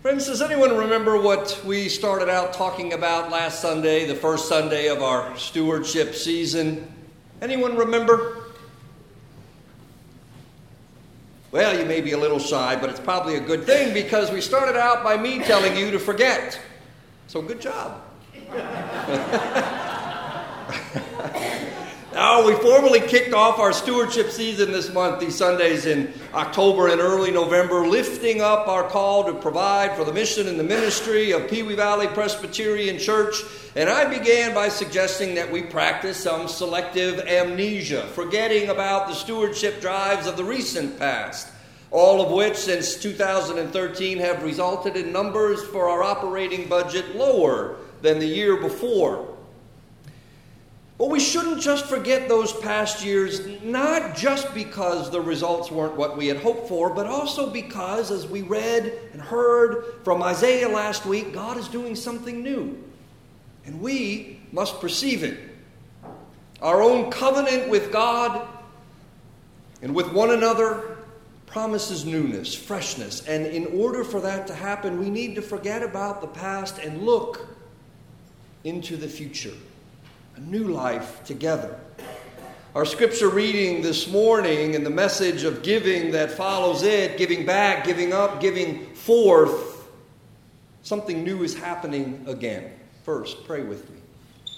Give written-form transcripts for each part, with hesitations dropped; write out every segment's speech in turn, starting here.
Friends, does anyone remember what we started out talking about last Sunday, the first Sunday of our stewardship season? Anyone remember? Well, you may be a little shy, but it's probably a good thing because we started out by me telling you to forget. So good job. Now, we formally kicked off our stewardship season this month, these Sundays in October and early November, lifting up our call to provide for the mission and the ministry of Pewee Valley Presbyterian Church. And I began by suggesting that we practice some selective amnesia, forgetting about the stewardship drives of the recent past, all of which since 2013 have resulted in numbers for our operating budget lower than the year before. But we shouldn't just forget those past years, not just because the results weren't what we had hoped for, but also because, as we read and heard from Isaiah last week, God is doing something new. And we must perceive it. Our own covenant with God and with one another promises newness, freshness. And in order for that to happen, we need to forget about the past and look into the future. A new life together. Our scripture reading this morning and the message of giving that follows it, giving back, giving up, giving forth, something new is happening again. First, pray with me.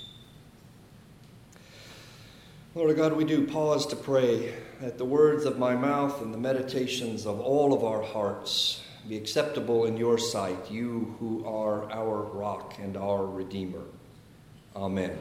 Lord God, we do pause to pray that the words of my mouth and the meditations of all of our hearts be acceptable in your sight, you who are our rock and our Redeemer. Amen.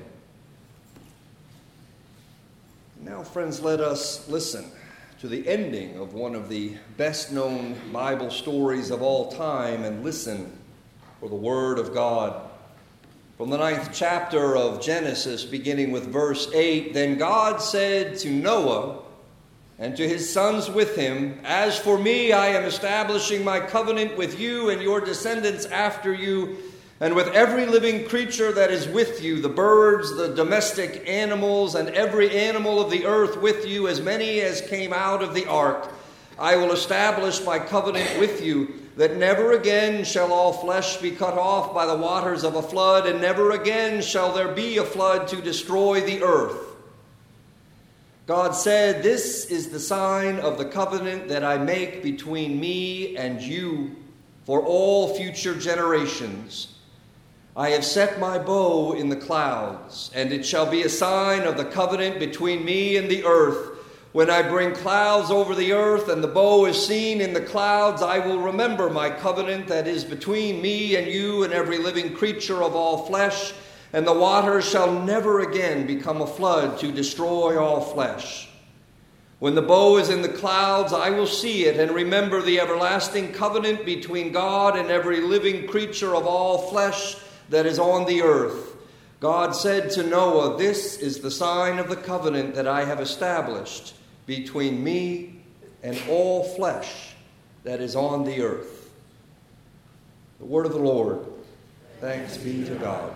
Now, friends, let us listen to the ending of one of the best-known Bible stories of all time and listen for the Word of God. From the 9th chapter of Genesis, beginning with verse 8, Then God said to Noah and to his sons with him, As for me, I am establishing my covenant with you and your descendants after you, and with every living creature that is with you, the birds, the domestic animals, and every animal of the earth with you, as many as came out of the ark. I will establish my covenant with you, that never again shall all flesh be cut off by the waters of a flood, and never again shall there be a flood to destroy the earth. God said, This is the sign of the covenant that I make between me and you for all future generations. I have set my bow in the clouds, and it shall be a sign of the covenant between me and the earth. When I bring clouds over the earth and the bow is seen in the clouds, I will remember my covenant that is between me and you and every living creature of all flesh, and the waters shall never again become a flood to destroy all flesh. When the bow is in the clouds, I will see it and remember the everlasting covenant between God and every living creature of all flesh that is on the earth. God said to Noah, This is the sign of the covenant that I have established between me and all flesh that is on the earth. The word of the Lord. Thanks be to God.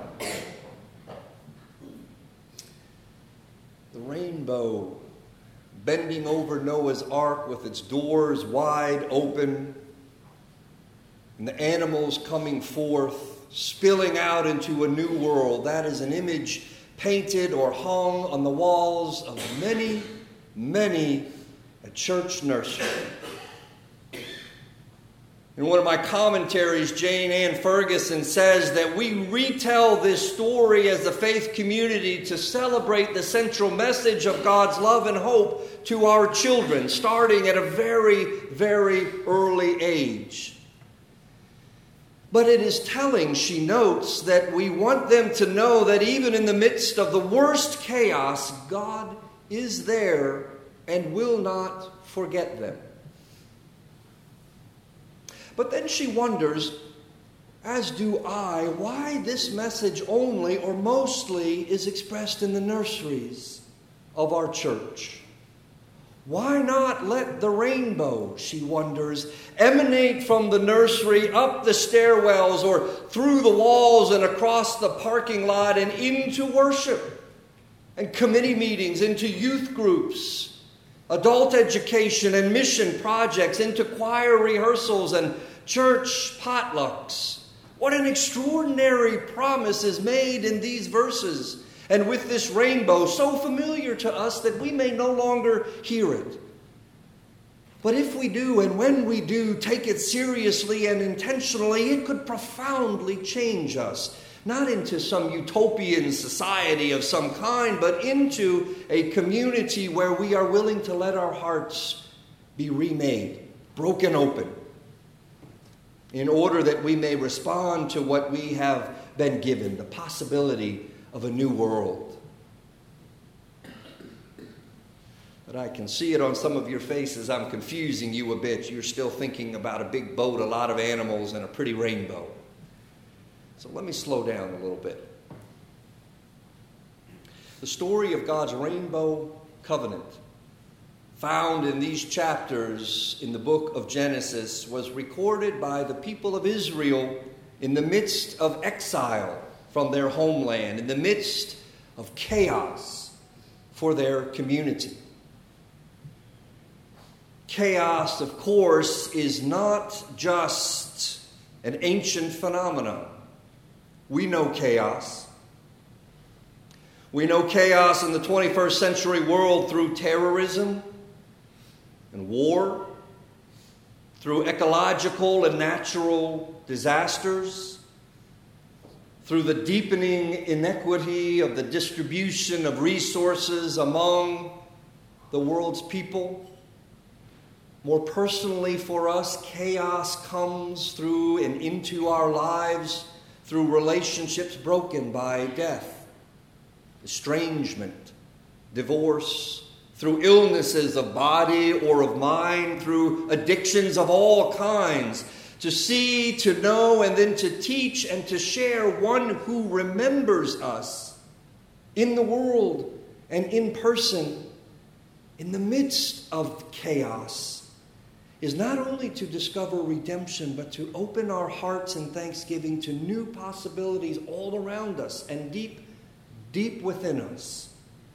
The rainbow bending over Noah's ark with its doors wide open, and the animals coming forth, spilling out into a new world. That is an image painted or hung on the walls of many, many a church nursery. In one of my commentaries, Jane Ann Ferguson says that we retell this story as a faith community to celebrate the central message of God's love and hope to our children, starting at a very, very early age. But it is telling, she notes, that we want them to know that even in the midst of the worst chaos, God is there and will not forget them. But then she wonders, as do I, why this message only or mostly is expressed in the nurseries of our church. Why not let the rainbow, she wonders, emanate from the nursery up the stairwells or through the walls and across the parking lot and into worship and committee meetings, into youth groups, adult education and mission projects, into choir rehearsals and church potlucks. What an extraordinary promise is made in these verses, and with this rainbow so familiar to us that we may no longer hear it. But if we do, and when we do, take it seriously and intentionally, it could profoundly change us. Not into some utopian society of some kind, but into a community where we are willing to let our hearts be remade, broken open, in order that we may respond to what we have been given, the possibility of a new world. But I can see it on some of your faces. I'm confusing you a bit. You're still thinking about a big boat, a lot of animals, and a pretty rainbow. So let me slow down a little bit. The story of God's rainbow covenant, found in these chapters in the book of Genesis, was recorded by the people of Israel in the midst of exile from their homeland, in the midst of chaos for their community. Chaos, of course, is not just an ancient phenomenon. We know chaos. We know chaos in the 21st century world through terrorism and war, through ecological and natural disasters, through the deepening inequity of the distribution of resources among the world's people. More personally for us, chaos comes through and into our lives through relationships broken by death, estrangement, divorce, through illnesses of body or of mind, through addictions of all kinds. To see, to know, and then to teach and to share one who remembers us in the world and in person in the midst of chaos is not only to discover redemption, but to open our hearts in thanksgiving to new possibilities all around us and deep within us.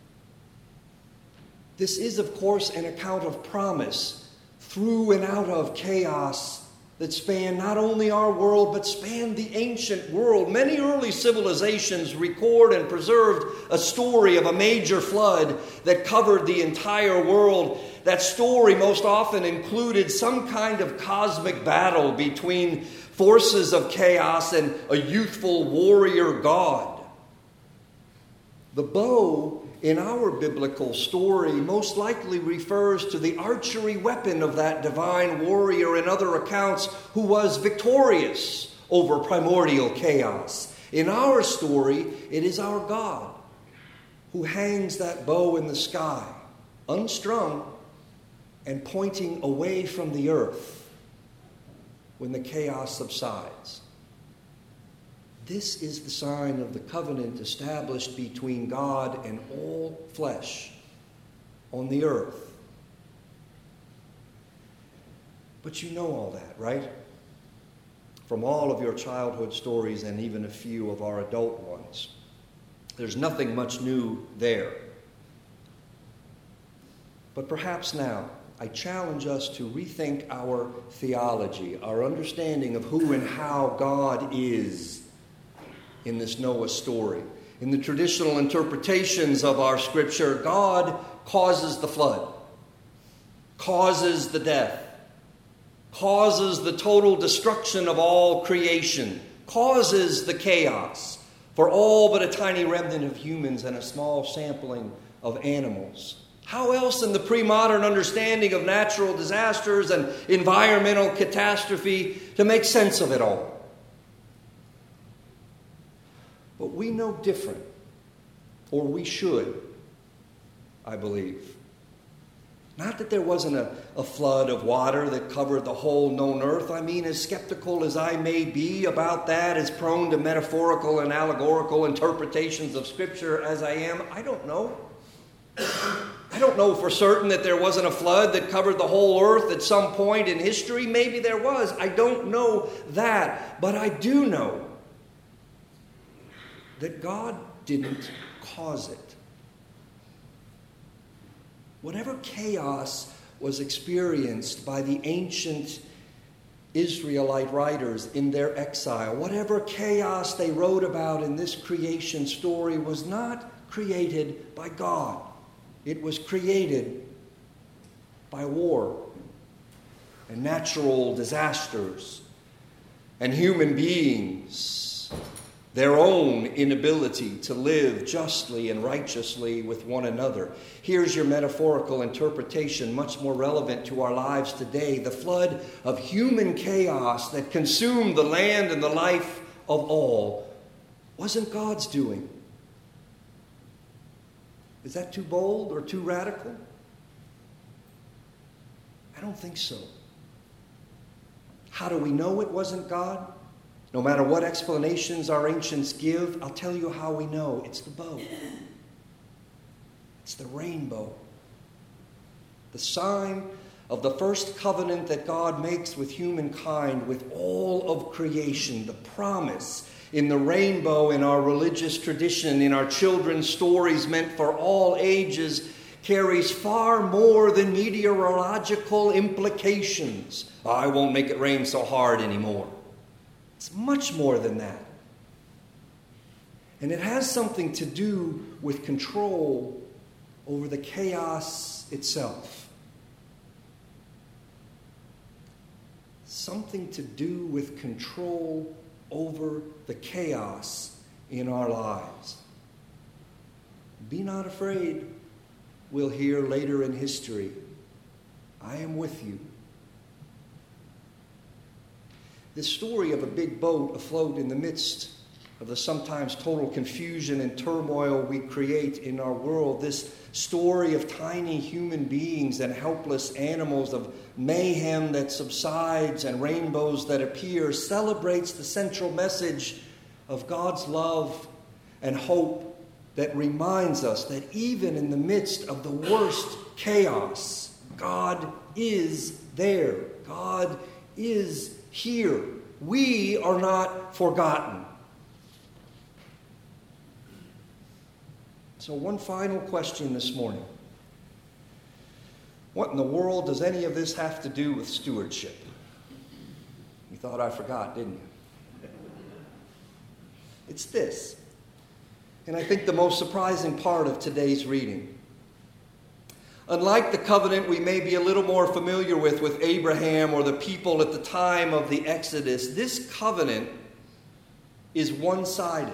This is, of course, an account of promise through and out of chaos that span not only our world, but span the ancient world. Many early civilizations record and preserved a story of a major flood that covered the entire world. That story most often included some kind of cosmic battle between forces of chaos and a youthful warrior god. The bow in our biblical story most likely refers to the archery weapon of that divine warrior in other accounts who was victorious over primordial chaos. In our story, it is our God who hangs that bow in the sky, unstrung and pointing away from the earth when the chaos subsides. This is the sign of the covenant established between God and all flesh on the earth. But you know all that, right? From all of your childhood stories and even a few of our adult ones. There's nothing much new there. But perhaps now, I challenge us to rethink our theology, our understanding of who and how God is in this Noah story. In the traditional interpretations of our scripture, God causes the flood, causes the death, causes the total destruction of all creation, causes the chaos for all but a tiny remnant of humans and a small sampling of animals. How else in the pre-modern understanding of natural disasters and environmental catastrophe to make sense of it all? But we know different, or we should, I believe. Not that there wasn't a flood of water that covered the whole known earth. I mean, as skeptical as I may be about that, as prone to metaphorical and allegorical interpretations of Scripture as I am, I don't know. I don't know for certain that there wasn't a flood that covered the whole earth at some point in history. Maybe there was. I don't know that. But I do know that God didn't cause it. Whatever chaos was experienced by the ancient Israelite writers in their exile, whatever chaos they wrote about in this creation story was not created by God. It was created by war and natural disasters and human beings, their own inability to live justly and righteously with one another. Here's your metaphorical interpretation, much more relevant to our lives today. The flood of human chaos that consumed the land and the life of all wasn't God's doing. Is that too bold or too radical? I don't think so. How do we know it wasn't God? No matter what explanations our ancients give, I'll tell you how we know. It's the bow. It's the rainbow. The sign of the first covenant that God makes with humankind, with all of creation. The promise in the rainbow in our religious tradition, in our children's stories meant for all ages, carries far more than meteorological implications. I won't make it rain so hard anymore. It's much more than that. And it has something to do with control over the chaos itself. Something to do with control over the chaos in our lives. Be not afraid, we'll hear later in history. I am with you. This story of a big boat afloat in the midst of the sometimes total confusion and turmoil we create in our world, this story of tiny human beings and helpless animals, of mayhem that subsides and rainbows that appear, celebrates the central message of God's love and hope that reminds us that even in the midst of the worst chaos, God is there. God is here. We are not forgotten. So one final question this morning. What in the world does any of this have to do with stewardship? You thought I forgot, didn't you? It's this. And I think the most surprising part of today's reading. Unlike the covenant we may be a little more familiar with Abraham or the people at the time of the Exodus, this covenant is one-sided.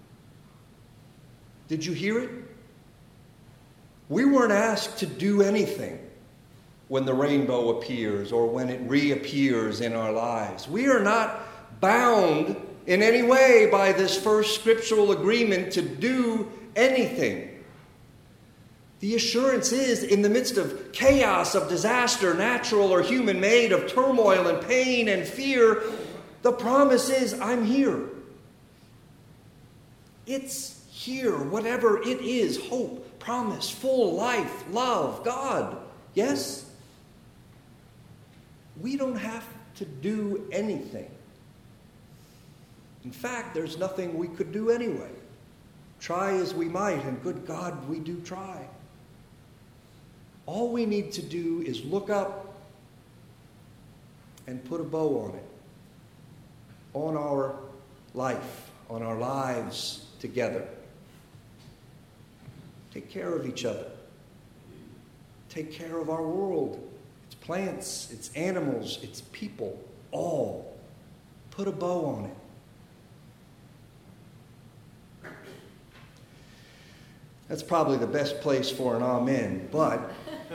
Did you hear it? We weren't asked to do anything when the rainbow appears or when it reappears in our lives. We are not bound in any way by this first scriptural agreement to do anything. The assurance is, in the midst of chaos, of disaster, natural or human-made, of turmoil and pain and fear, the promise is, I'm here. It's here, whatever it is, hope, promise, full life, love, God. Yes? We don't have to do anything. In fact, there's nothing we could do anyway. Try as we might, and good God, we do try. All we need to do is look up and put a bow on it, on our life, on our lives together. Take care of each other. Take care of our world, its plants, its animals, its people, all. Put a bow on it. That's probably the best place for an amen, but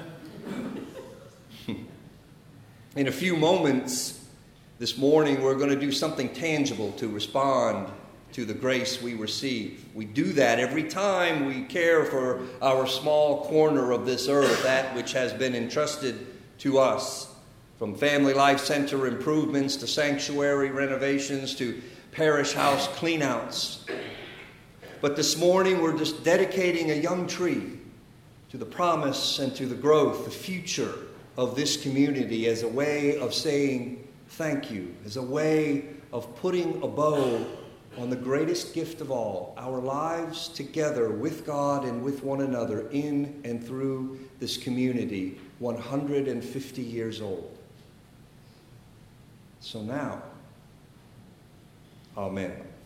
in a few moments this morning, we're going to do something tangible to respond to the grace we receive. We do that every time we care for our small corner of this earth, that which has been entrusted to us, from Family Life Center improvements to sanctuary renovations to parish house cleanouts. But this morning, we're just dedicating a young tree to the promise and to the growth, the future of this community, as a way of saying thank you, as a way of putting a bow on the greatest gift of all, our lives together with God and with one another in and through this community, 150 years old. So now, amen.